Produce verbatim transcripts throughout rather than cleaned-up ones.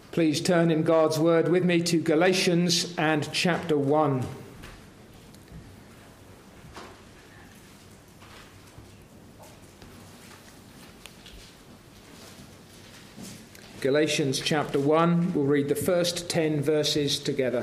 Please turn in God's word with me to Galatians and chapter one. Galatians chapter one, we'll read the first ten verses together.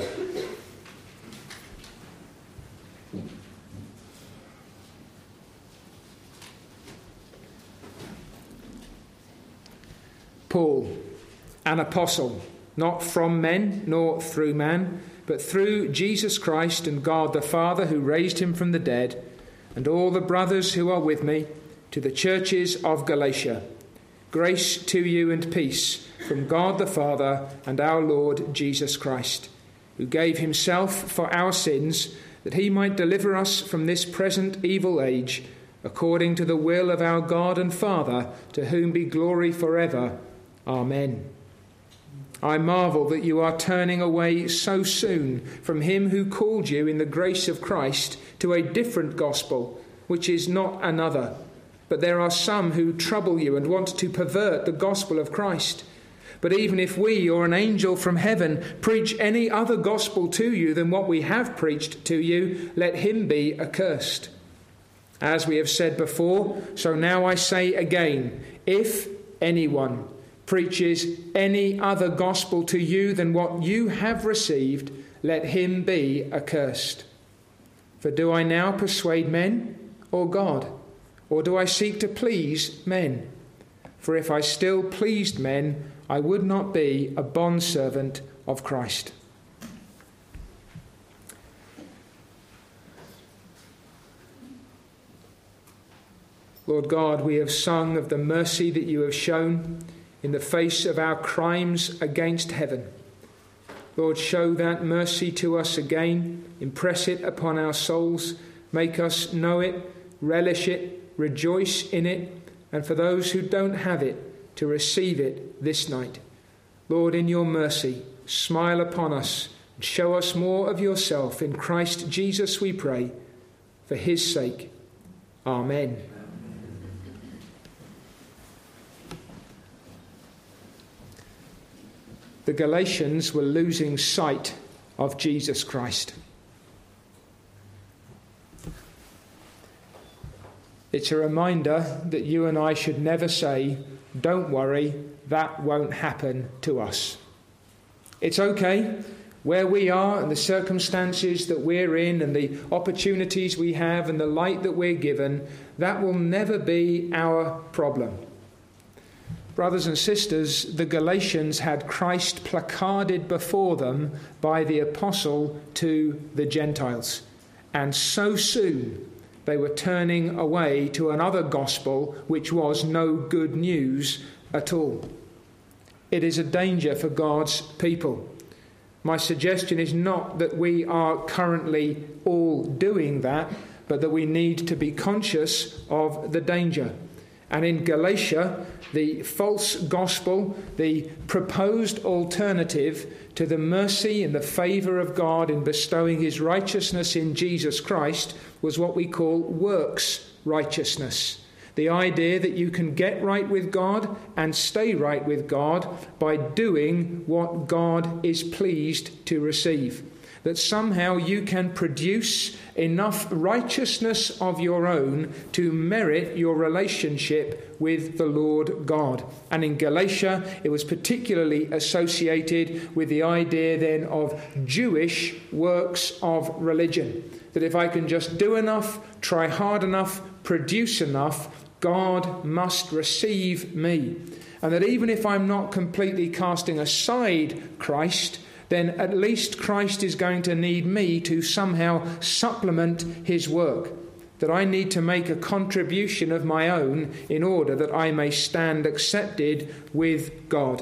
Paul, an apostle, not from men nor through man, but through Jesus Christ and God the Father who raised him from the dead, and all the brothers who are with me, to the churches of Galatia. Grace to you and peace from God the Father and our Lord Jesus Christ, who gave himself for our sins, that he might deliver us from this present evil age, according to the will of our God and Father, to whom be glory forever. Amen. I marvel that you are turning away so soon from him who called you in the grace of Christ to a different gospel, which is not another. But there are some who trouble you and want to pervert the gospel of Christ. But even if we or an angel from heaven preach any other gospel to you than what we have preached to you, let him be accursed. As we have said before, so now I say again, if anyone preaches any other gospel to you than what you have received, let him be accursed. For do I now persuade men or God? Or do I seek to please men? For if I still pleased men, I would not be a bondservant of Christ. Lord God, we have sung of the mercy that you have shown in the face of our crimes against heaven. Lord, show that mercy to us again. Impress it upon our souls. Make us know it, relish it, rejoice in it, and for those who don't have it, to receive it this night. Lord, in your mercy, smile upon us and show us more of yourself. In Christ Jesus we pray, for his sake. Amen. The Galatians were losing sight of Jesus Christ. It's a reminder that you and I should never say, don't worry, that won't happen to us. It's okay, where we are and the circumstances that we're in and the opportunities we have and the light that we're given, that will never be our problem. Brothers and sisters, the Galatians had Christ placarded before them by the apostle to the Gentiles. And so soon they were turning away to another gospel which was no good news at all. It is a danger for God's people. My suggestion is not that we are currently all doing that, but that we need to be conscious of the danger. And in Galatia, the false gospel, the proposed alternative to the mercy and the favour of God in bestowing his righteousness in Jesus Christ, was what we call works righteousness. The idea that you can get right with God and stay right with God by doing what God is pleased to receive. That somehow you can produce enough righteousness of your own to merit your relationship with the Lord God. And in Galatia, it was particularly associated with the idea then of Jewish works of religion. That if I can just do enough, try hard enough, produce enough, God must receive me. And that even if I'm not completely casting aside Christ, then at least Christ is going to need me to somehow supplement his work. That I need to make a contribution of my own in order that I may stand accepted with God.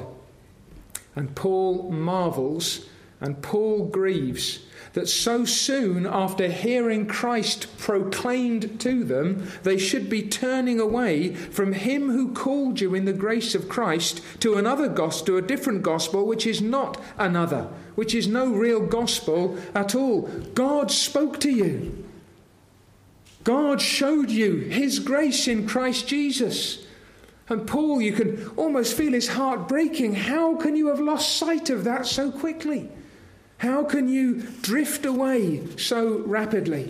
And Paul marvels and Paul grieves that so soon after hearing Christ proclaimed to them, they should be turning away from him who called you in the grace of Christ to another gospel, to a different gospel, which is not another, which is no real gospel at all. God spoke to you. God showed you his grace in Christ Jesus. And Paul, you can almost feel his heart breaking. How can you have lost sight of that so quickly? How can you drift away so rapidly?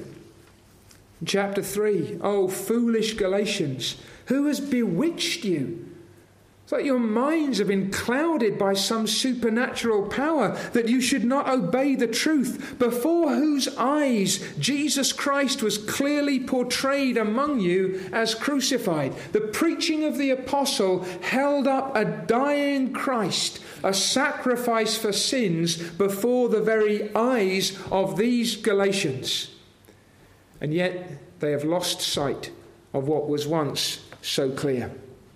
Chapter three, oh, foolish Galatians, who has bewitched you? It's like your minds have been clouded by some supernatural power, that you should not obey the truth, before whose eyes Jesus Christ was clearly portrayed among you as crucified. The preaching of the apostle held up a dying Christ, a sacrifice for sins, before the very eyes of these Galatians. And yet they have lost sight of what was once so clear.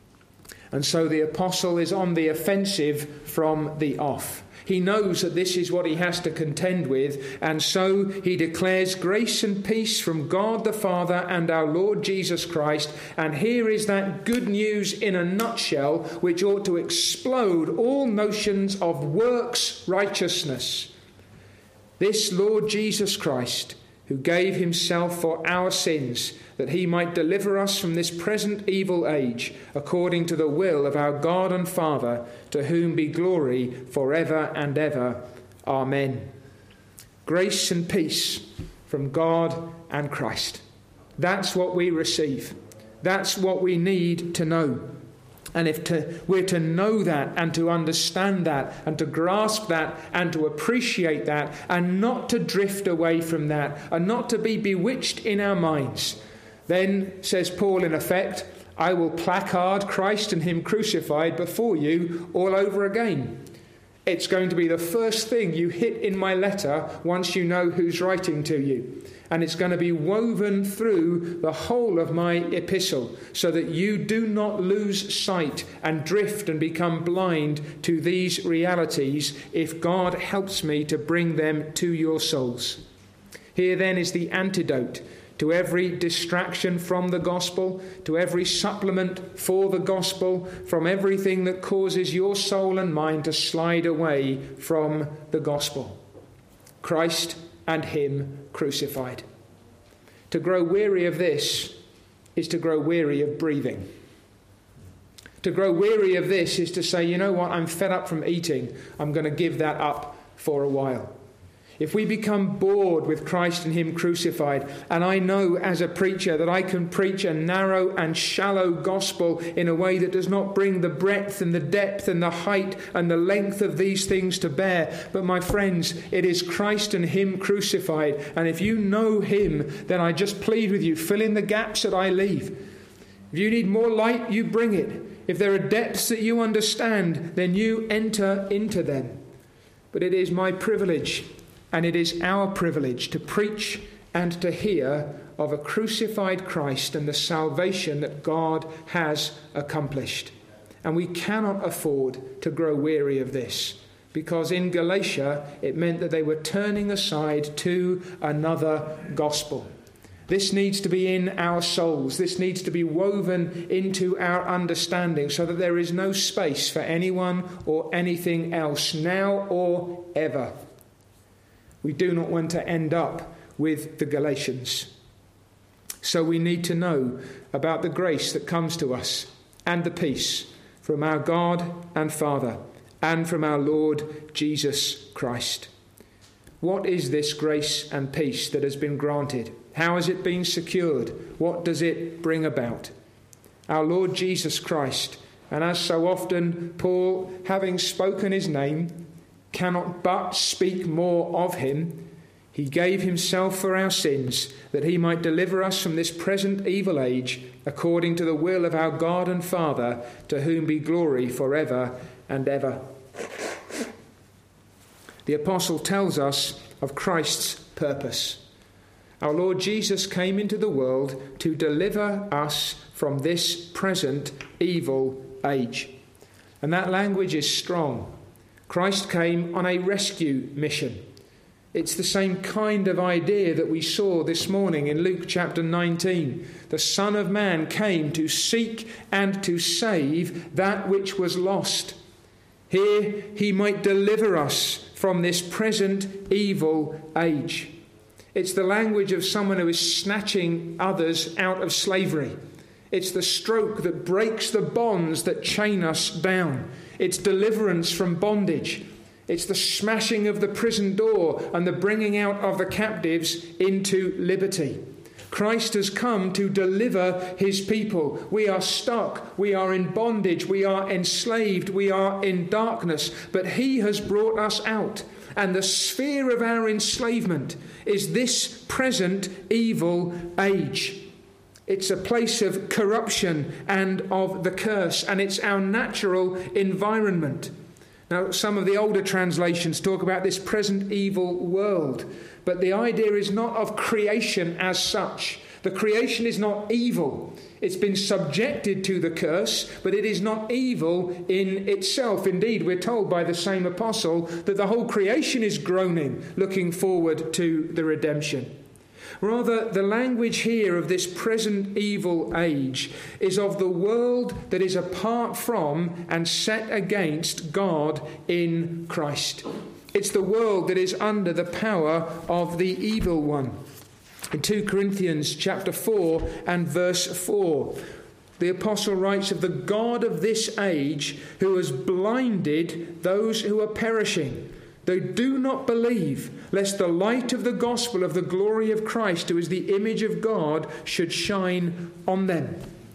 And so the apostle is on the offensive from the off. He knows that this is what he has to contend with, and so he declares grace and peace from God the Father and our Lord Jesus Christ. And here is that good news in a nutshell, which ought to explode all notions of works righteousness. This Lord Jesus Christ, who gave himself for our sins, that he might deliver us from this present evil age, according to the will of our God and Father, to whom be glory forever and ever. Amen. Grace and peace from God and Christ. That's what we receive. That's what we need to know. And if to, we're to know that and to understand that and to grasp that and to appreciate that and not to drift away from that and not to be bewitched in our minds, then, says Paul in effect, I will placard Christ and him crucified before you all over again. It's going to be the first thing you hit in my letter once you know who's writing to you. And it's going to be woven through the whole of my epistle, so that you do not lose sight and drift and become blind to these realities, if God helps me to bring them to your souls. Here then is the antidote to every distraction from the gospel, to every supplement for the gospel, from everything that causes your soul and mind to slide away from the gospel. Christ and him crucified. To grow weary of this is to grow weary of breathing. To grow weary of this is to say, you know what, I'm fed up from eating. I'm going to give that up for a while. If we become bored with Christ and him crucified, and I know as a preacher that I can preach a narrow and shallow gospel in a way that does not bring the breadth and the depth and the height and the length of these things to bear, but my friends, it is Christ and him crucified. And if you know him, then I just plead with you, fill in the gaps that I leave. If you need more light, you bring it. If there are depths that you understand, then you enter into them. But it is my privilege, and it is our privilege, to preach and to hear of a crucified Christ and the salvation that God has accomplished. And we cannot afford to grow weary of this, because in Galatia it meant that they were turning aside to another gospel. This needs to be in our souls. This needs to be woven into our understanding, so that there is no space for anyone or anything else, now or ever. We do not want to end up with the Galatians. So we need to know about the grace that comes to us and the peace from our God and Father and from our Lord Jesus Christ. What is this grace and peace that has been granted? How has it been secured? What does it bring about? Our Lord Jesus Christ, and as so often Paul, having spoken his name, cannot but speak more of him. He gave himself for our sins, that he might deliver us from this present evil age, according to the will of our God and Father, to whom be glory forever and ever. The apostle tells us of Christ's purpose. Our Lord Jesus came into the world to deliver us from this present evil age. And that language is strong. Christ came on a rescue mission. It's the same kind of idea that we saw this morning in Luke chapter nineteen. The Son of Man came to seek and to save that which was lost. Here he might deliver us from this present evil age. It's the language of someone who is snatching others out of slavery. It's the stroke that breaks the bonds that chain us down. It's deliverance from bondage. It's the smashing of the prison door and the bringing out of the captives into liberty. Christ has come to deliver his people. We are stuck. We are in bondage. We are enslaved. We are in darkness. But he has brought us out. And the sphere of our enslavement is this present evil age. It's a place of corruption and of the curse. And it's our natural environment. Now, some of the older translations talk about this present evil world. But the idea is not of creation as such. The creation is not evil. It's been subjected to the curse, but it is not evil in itself. Indeed, we're told by the same apostle that the whole creation is groaning, looking forward to the redemption. Rather, the language here of this present evil age is of the world that is apart from and set against God in Christ. It's the world that is under the power of the evil one. In Second Corinthians chapter four and verse four, the apostle writes of the God of this age who has blinded those who are perishing. They do not believe, lest the light of the gospel of the glory of Christ, who is the image of God, should shine on them.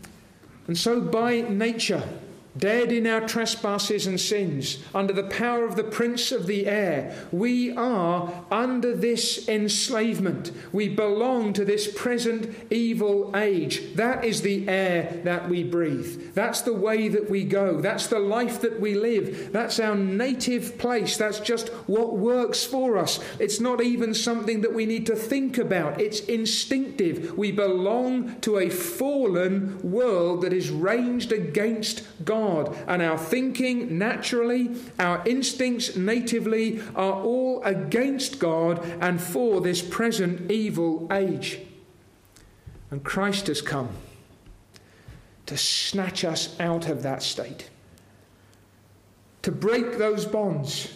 And so by nature, dead in our trespasses and sins, under the power of the prince of the air, we are under this enslavement. We belong to this present evil age. That is the air that we breathe. That's the way that we go. That's the life that we live. That's our native place. That's just what works for us. It's not even something that we need to think about. It's instinctive. We belong to a fallen world that is ranged against God. And our thinking naturally, our instincts natively are all against God and for this present evil age. And Christ has come to snatch us out of that state, to break those bonds,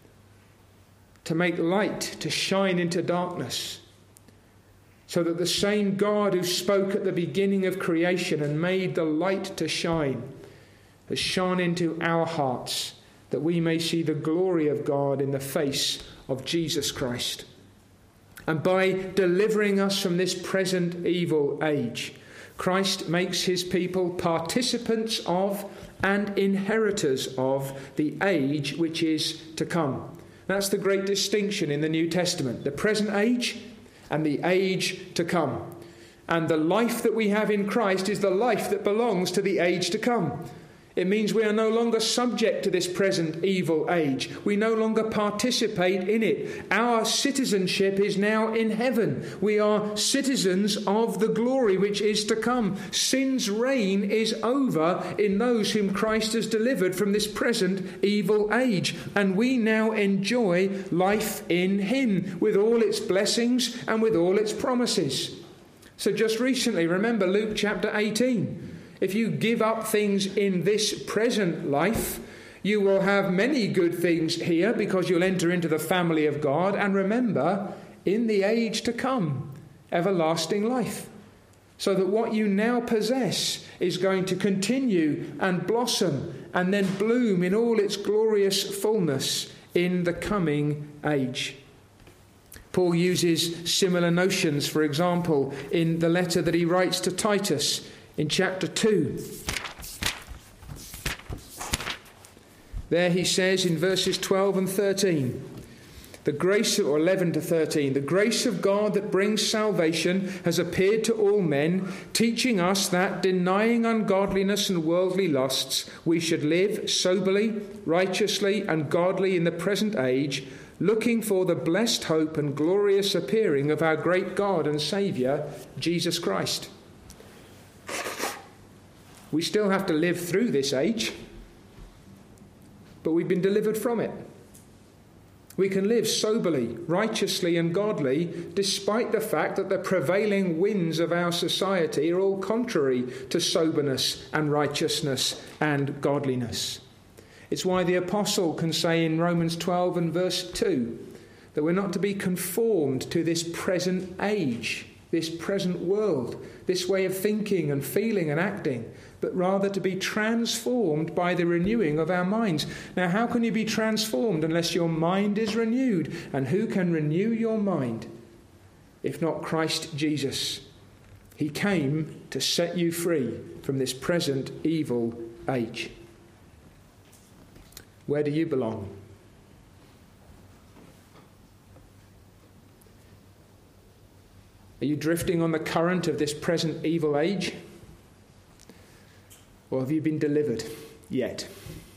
to make light to shine into darkness, so that the same God who spoke at the beginning of creation and made the light to shine has shone into our hearts, that we may see the glory of God in the face of Jesus Christ. And by delivering us from this present evil age, Christ makes his people participants of and inheritors of the age which is to come. That's the great distinction in the New Testament, the present age and the age to come. And the life that we have in Christ is the life that belongs to the age to come. It means we are no longer subject to this present evil age. We no longer participate in it. Our citizenship is now in heaven. We are citizens of the glory which is to come. Sin's reign is over in those whom Christ has delivered from this present evil age. And we now enjoy life in him with all its blessings and with all its promises. So just recently, remember Luke chapter eighteen. If you give up things in this present life, you will have many good things here because you'll enter into the family of God. And remember, in the age to come, everlasting life. So that what you now possess is going to continue and blossom and then bloom in all its glorious fullness in the coming age. Paul uses similar notions, for example, in the letter that he writes to Titus in chapter two. There he says in verses twelve and thirteen, the grace of, or eleven to thirteen, the grace of God that brings salvation has appeared to all men, teaching us that, denying ungodliness and worldly lusts, we should live soberly, righteously, and godly in the present age, looking for the blessed hope and glorious appearing of our great God and Saviour, Jesus Christ. We still have to live through this age, but we've been delivered from it. We can live soberly, righteously and godly, despite the fact that the prevailing winds of our society are all contrary to soberness and righteousness and godliness. It's why the apostle can say in Romans twelve and verse two that we're not to be conformed to this present age, this present world, this way of thinking and feeling and acting, but rather to be transformed by the renewing of our minds. Now, how can you be transformed unless your mind is renewed? And who can renew your mind if not Christ Jesus? He came to set you free from this present evil age. Where do you belong? Are you drifting on the current of this present evil age? Or have you been delivered yet?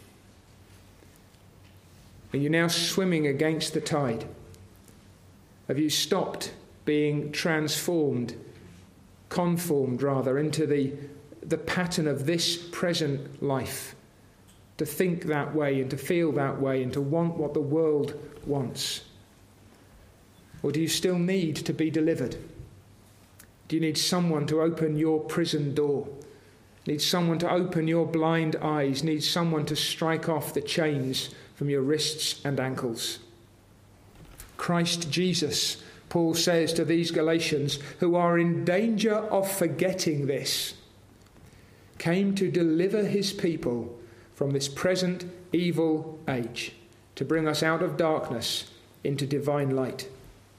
Are you now swimming against the tide? Have you stopped being transformed, conformed rather, into the, the pattern of this present life? To think that way and to feel that way and to want what the world wants? Or do you still need to be delivered? Do you need someone to open your prison door? Need someone to open your blind eyes? Need someone to strike off the chains from your wrists and ankles? Christ Jesus, Paul says to these Galatians who are in danger of forgetting this, came to deliver his people from this present evil age, to bring us out of darkness into divine light.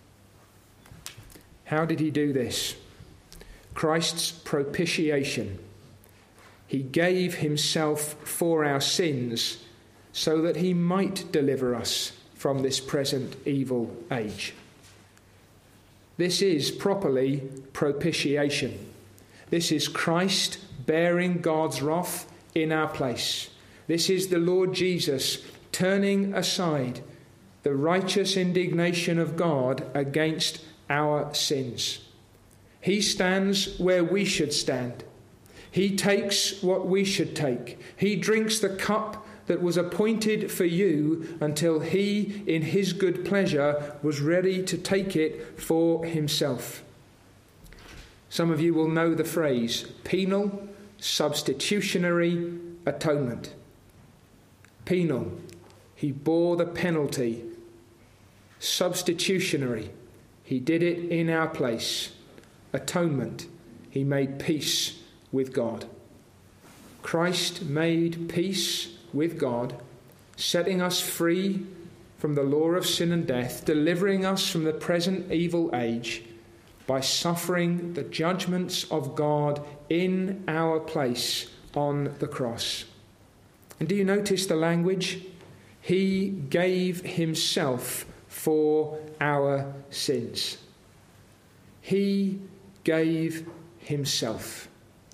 How did he do this? Christ's propitiation. He gave himself for our sins so that he might deliver us from this present evil age. This is properly propitiation. This is Christ bearing God's wrath in our place. This is the Lord Jesus turning aside the righteous indignation of God against our sins. He stands where we should stand. He takes what we should take. He drinks the cup that was appointed for you until he, in his good pleasure, was ready to take it for himself. Some of you will know the phrase penal substitutionary atonement. Penal, he bore the penalty. Substitutionary, he did it in our place. Atonement, he made peace with God. Christ made peace with God, setting us free from the law of sin and death, delivering us from the present evil age by suffering the judgments of God in our place on the cross. And do you notice the language? He gave himself for our sins. He gave himself.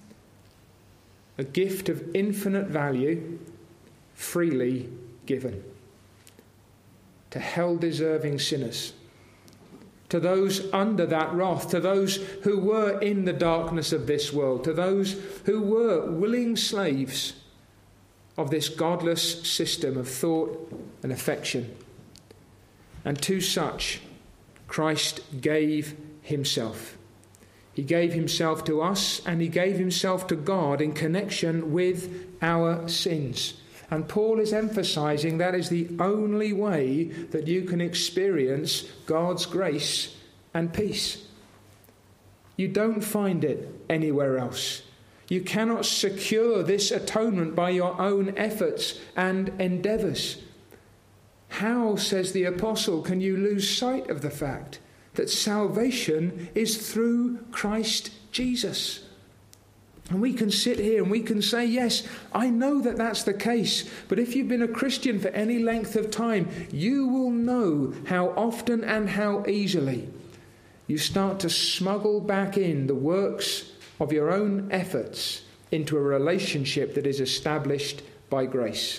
A gift of infinite value, freely given to hell-deserving sinners, to those under that wrath, to those who were in the darkness of this world, to those who were willing slaves of this godless system of thought and affection. And to such, Christ gave himself. He gave himself to us, and he gave himself to God in connection with our sins. And Paul is emphasizing that is the only way that you can experience God's grace and peace. You don't find it anywhere else. You cannot secure this atonement by your own efforts and endeavors. How, says the apostle, can you lose sight of the fact that salvation is through Christ Jesus? And we can sit here and we can say, yes, I know that that's the case. But if you've been a Christian for any length of time, you will know how often and how easily you start to smuggle back in the works of your own efforts into a relationship that is established by grace.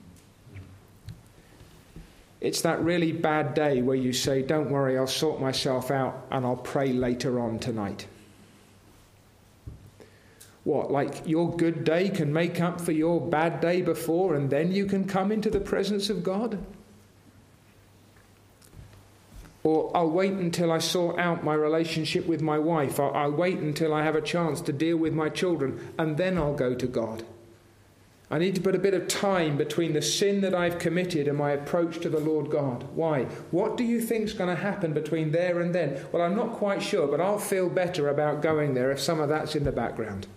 It's that really bad day where you say, don't worry, I'll sort myself out and I'll pray later on tonight. What, like your good day can make up for your bad day before and then you can come into the presence of God? Or I'll wait until I sort out my relationship with my wife. I'll, I'll wait until I have a chance to deal with my children and then I'll go to God. I need to put a bit of time between the sin that I've committed and my approach to the Lord God. Why? What do you think's going to happen between there and then? Well, I'm not quite sure, but I'll feel better about going there if some of that's in the background.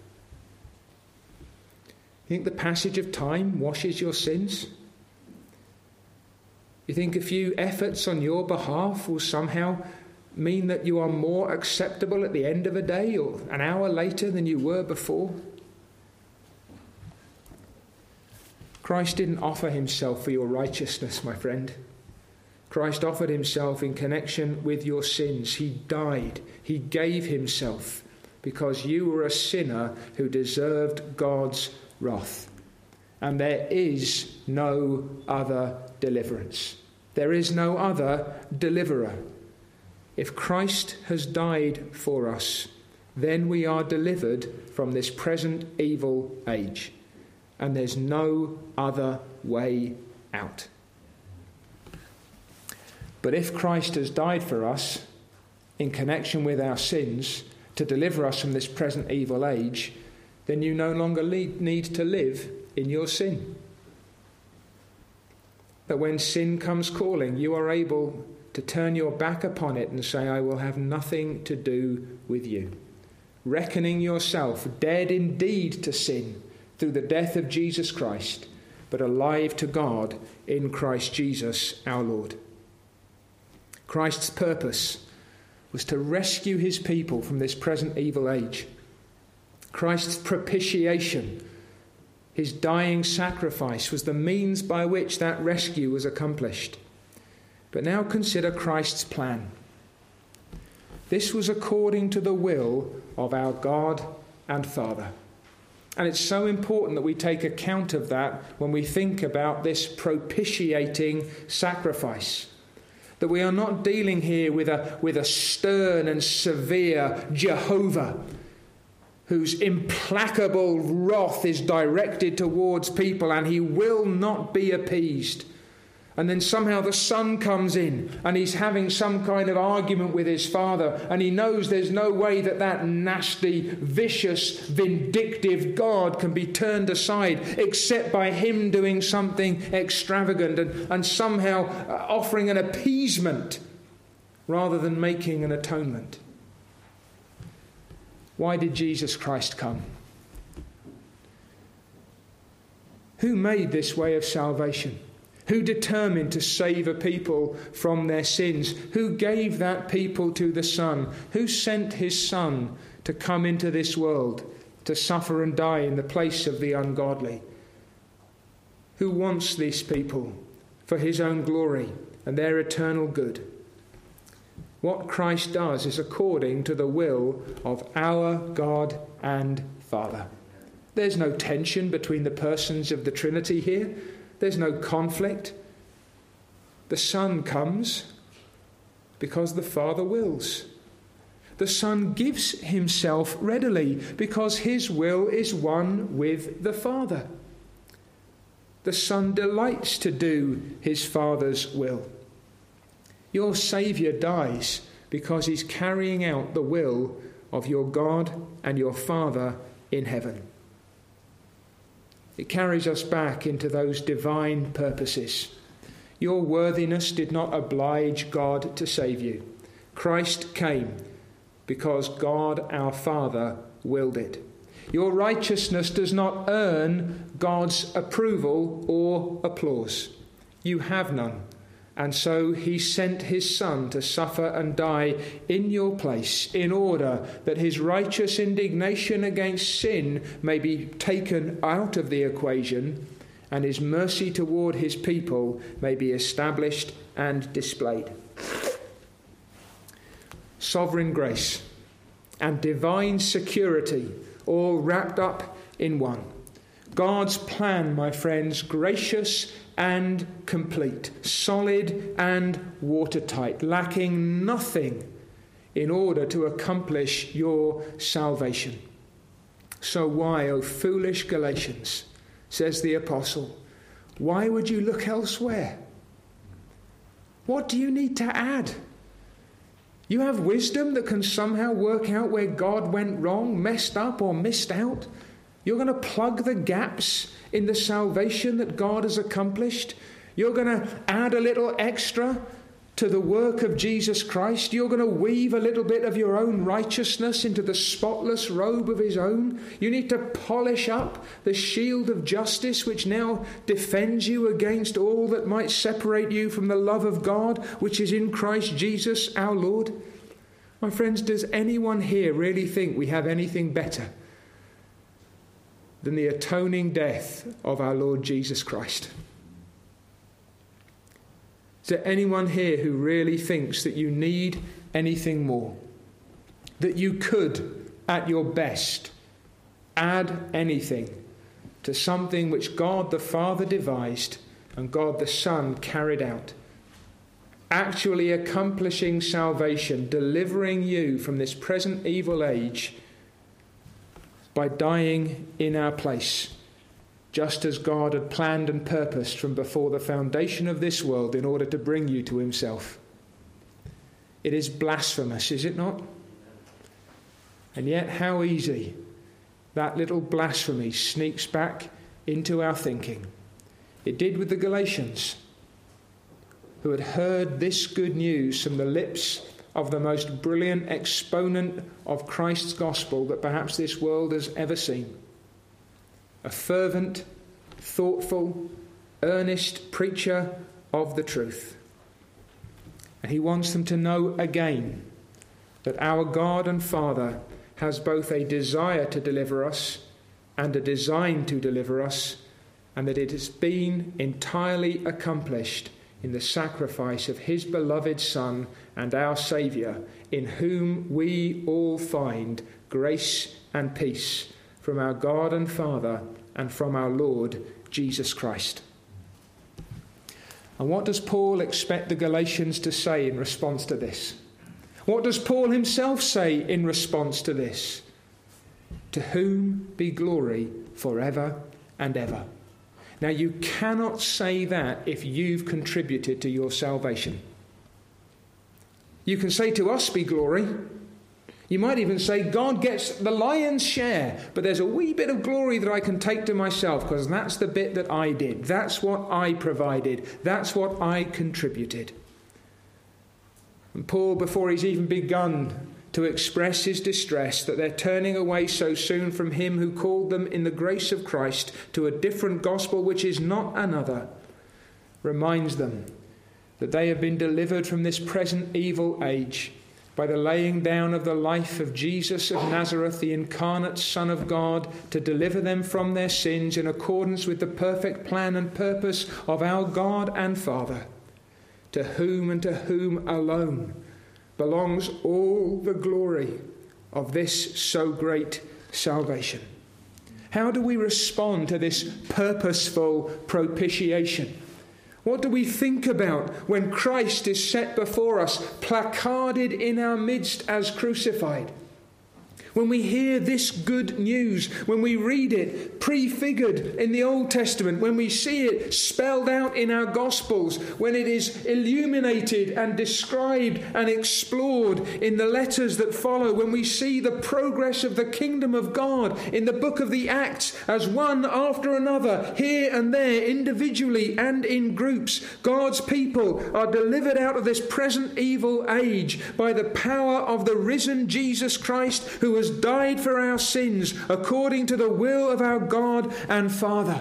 You think the passage of time washes your sins? You think a few efforts on your behalf will somehow mean that you are more acceptable at the end of a day or an hour later than you were before? Christ didn't offer himself for your righteousness, my friend. Christ offered himself in connection with your sins. He died. He gave himself because you were a sinner who deserved God's wrath. And there is no other deliverance. There is no other deliverer. If Christ has died for us, then we are delivered from this present evil age. And there's no other way out. But if Christ has died for us in connection with our sins to deliver us from this present evil age, then you no longer need to live in your sin. That when sin comes calling, you are able to turn your back upon it and say, I will have nothing to do with you. Reckoning yourself dead indeed to sin through the death of Jesus Christ, but alive to God in Christ Jesus our Lord. Christ's purpose was to rescue his people from this present evil age. Christ's propitiation, his dying sacrifice, was the means by which that rescue was accomplished. But now consider Christ's plan. This was according to the will of our God and Father. And it's so important that we take account of that when we think about this propitiating sacrifice. That we are not dealing here with a, with a stern and severe Jehovah whose implacable wrath is directed towards people and he will not be appeased. And then somehow the son comes in and he's having some kind of argument with his father, and he knows there's no way that that nasty, vicious, vindictive God can be turned aside except by him doing something extravagant and, and somehow offering an appeasement rather than making an atonement. Why did Jesus Christ come? Who made this way of salvation? Who determined to save a people from their sins? Who gave that people to the Son? Who sent his Son to come into this world to suffer and die in the place of the ungodly? Who wants these people for his own glory and their eternal good? What Christ does is according to the will of our God and Father. There's no tension between the persons of the Trinity here. There's no conflict. The Son comes because the Father wills. The Son gives himself readily because his will is one with the Father. The Son delights to do his Father's will. Your Saviour dies because he's carrying out the will of your God and your Father in heaven. It carries us back into those divine purposes. Your worthiness did not oblige God to save you. Christ came because God our Father willed it. Your righteousness does not earn God's approval or applause. You have none. And so he sent his Son to suffer and die in your place in order that his righteous indignation against sin may be taken out of the equation and his mercy toward his people may be established and displayed. Sovereign grace and divine security all wrapped up in one. God's plan, my friends, gracious and complete, solid and watertight, lacking nothing in order to accomplish your salvation. So why, O foolish Galatians, says the apostle, why would you look elsewhere? What do you need to add? You have wisdom that can somehow work out where God went wrong, messed up, or missed out? You're going to plug the gaps in the salvation that God has accomplished. You're going to add a little extra to the work of Jesus Christ. You're going to weave a little bit of your own righteousness into the spotless robe of his own. You need to polish up the shield of justice which now defends you against all that might separate you from the love of God which is in Christ Jesus our Lord. My friends, does anyone here really think we have anything better than the atoning death of our Lord Jesus Christ? Is there anyone here who really thinks that you need anything more? That you could, at your best, add anything to something which God the Father devised and God the Son carried out? Actually accomplishing salvation, delivering you from this present evil age by dying in our place, just as God had planned and purposed from before the foundation of this world in order to bring you to himself. It is blasphemous, is it not? And yet how easy that little blasphemy sneaks back into our thinking. It did with the Galatians, who had heard this good news from the lips of the most brilliant exponent of Christ's gospel that perhaps this world has ever seen. A fervent, thoughtful, earnest preacher of the truth. And he wants them to know again that our God and Father has both a desire to deliver us and a design to deliver us, and that it has been entirely accomplished in the sacrifice of his beloved Son and our Saviour, in whom we all find grace and peace from our God and Father and from our Lord Jesus Christ. And what does Paul expect the Galatians to say in response to this? What does Paul himself say in response to this? To whom be glory forever and ever. Now you cannot say that if you've contributed to your salvation. You can say to us be glory. You might even say God gets the lion's share, but there's a wee bit of glory that I can take to myself because that's the bit that I did. That's what I provided. That's what I contributed. And Paul, before he's even begun to express his distress that they're turning away so soon from him who called them in the grace of Christ to a different gospel which is not another, reminds them that they have been delivered from this present evil age by the laying down of the life of Jesus of Nazareth, the incarnate Son of God, to deliver them from their sins in accordance with the perfect plan and purpose of our God and Father, to whom and to whom alone belongs all the glory of this so great salvation. How do we respond to this purposeful propitiation? What do we think about when Christ is set before us, placarded in our midst as crucified? When we hear this good news, when we read it prefigured in the Old Testament, when we see it spelled out in our Gospels, when it is illuminated and described and explored in the letters that follow, when we see the progress of the kingdom of God in the book of the Acts as one after another, here and there, individually and in groups, God's people are delivered out of this present evil age by the power of the risen Jesus Christ, who has died for our sins according to the will of our God and Father.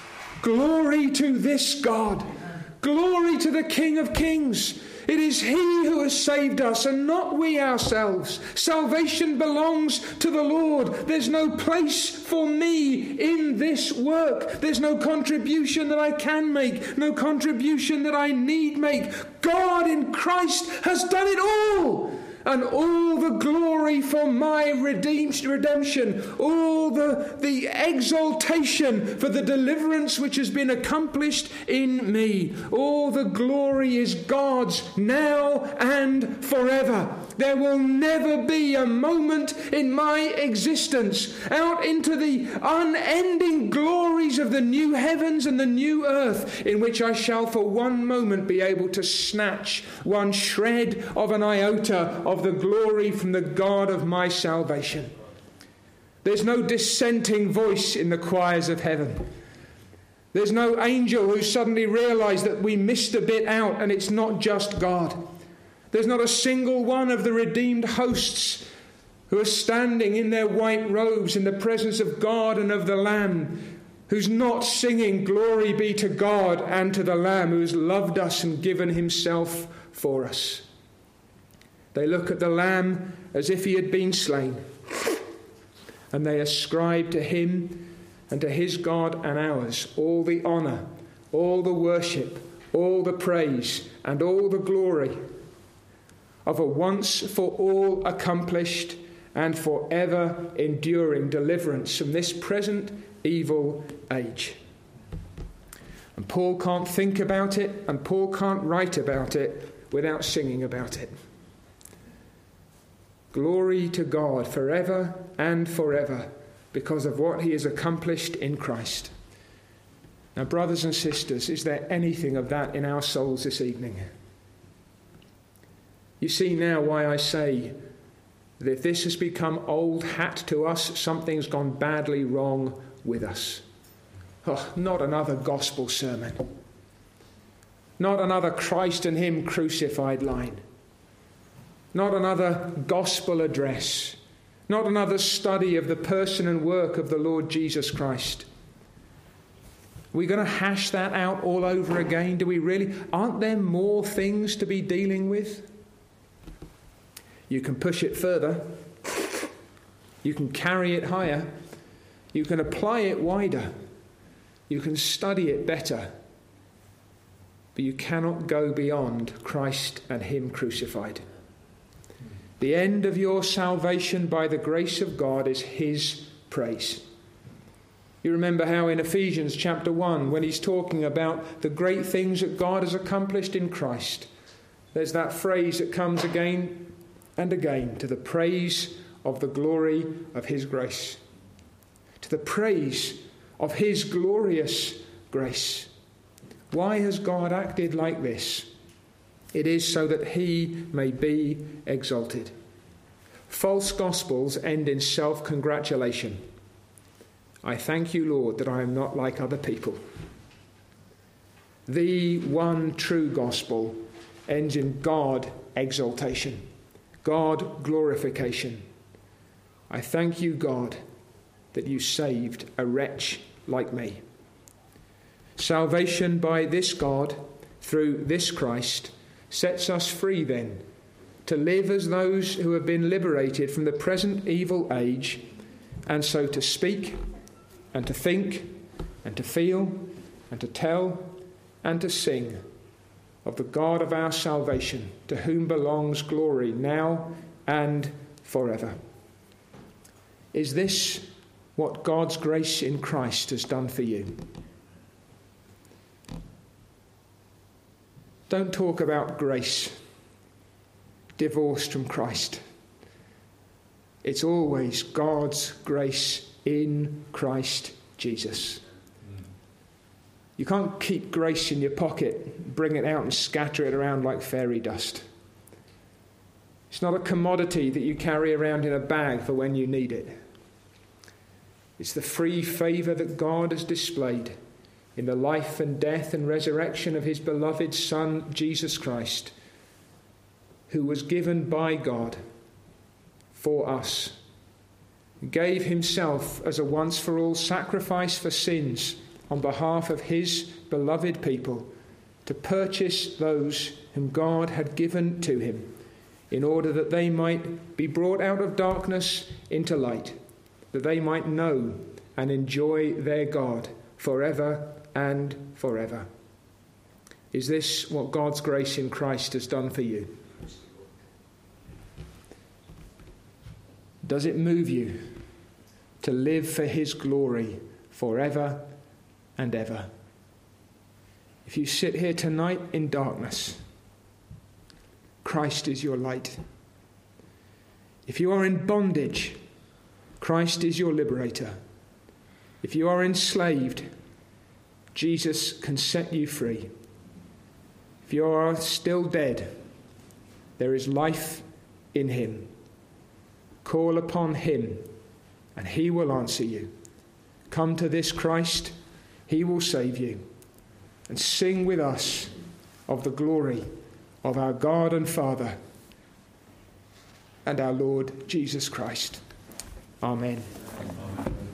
Glory to this God. Glory to the King of Kings. It is he who has saved us and not we ourselves. Salvation belongs to the Lord. There's no place for me in this work. There's no contribution that I can make, no contribution that I need make. God in Christ has done it all. And all the glory for my redemption, all the, the exaltation for the deliverance which has been accomplished in me. All the glory is God's now and forever. There will never be a moment in my existence out into the unending glories of the new heavens and the new earth in which I shall for one moment be able to snatch one shred of an iota of the glory from the God of my salvation. There's no dissenting voice in the choirs of heaven. There's no angel who suddenly realized that we missed a bit out and it's not just God. There's not a single one of the redeemed hosts who are standing in their white robes in the presence of God and of the Lamb, who's not singing glory be to God and to the Lamb who has loved us and given himself for us. They look at the Lamb as if he had been slain, and they ascribe to him and to his God and ours all the honour, all the worship, all the praise and all the glory of a once for all accomplished and forever enduring deliverance from this present evil age. And Paul can't think about it, and Paul can't write about it without singing about it. Glory to God forever and forever because of what he has accomplished in Christ. Now, brothers and sisters, is there anything of that in our souls this evening? You see now why I say that if this has become old hat to us, something's gone badly wrong with us. Oh, not another gospel sermon. Not another Christ and him crucified line. Not another gospel address. Not another study of the person and work of the Lord Jesus Christ. Are we going to hash that out all over again? Do we really? Aren't there more things to be dealing with? You can push it further. You can carry it higher. You can apply it wider. You can study it better. But you cannot go beyond Christ and him crucified. The end of your salvation by the grace of God is his praise. You remember how in Ephesians chapter one, when he's talking about the great things that God has accomplished in Christ, there's that phrase that comes again and again, to the praise of the glory of his grace. To the praise of his glorious grace. Why has God acted like this? It is so that he may be exalted. False gospels end in self-congratulation. I thank you, Lord, that I am not like other people. The one true gospel ends in God exaltation, God glorification. I thank you, God, that you saved a wretch like me. Salvation by this God, through this Christ, sets us free then to live as those who have been liberated from the present evil age, and so to speak and to think and to feel and to tell and to sing of the God of our salvation, to whom belongs glory now and forever. Is this what God's grace in Christ has done for you? Don't talk about grace divorced from Christ. It's always God's grace in Christ Jesus. You can't keep grace in your pocket, bring it out and scatter it around like fairy dust. It's not a commodity that you carry around in a bag for when you need it. It's the free favour that God has displayed in the life and death and resurrection of his beloved Son, Jesus Christ, who was given by God for us, gave himself as a once-for-all sacrifice for sins on behalf of his beloved people, to purchase those whom God had given to him, in order that they might be brought out of darkness into light, that they might know and enjoy their God forever and forever. Is this what God's grace in Christ has done for you? Does it move you to live for his glory forever and ever? If you sit here tonight in darkness, Christ is your light. If you are in bondage, Christ is your liberator. If you are enslaved, Jesus can set you free. If you are still dead, there is life in him. Call upon him and he will answer you. Come to this Christ, he will save you. And sing with us of the glory of our God and Father and our Lord Jesus Christ. Amen. Amen.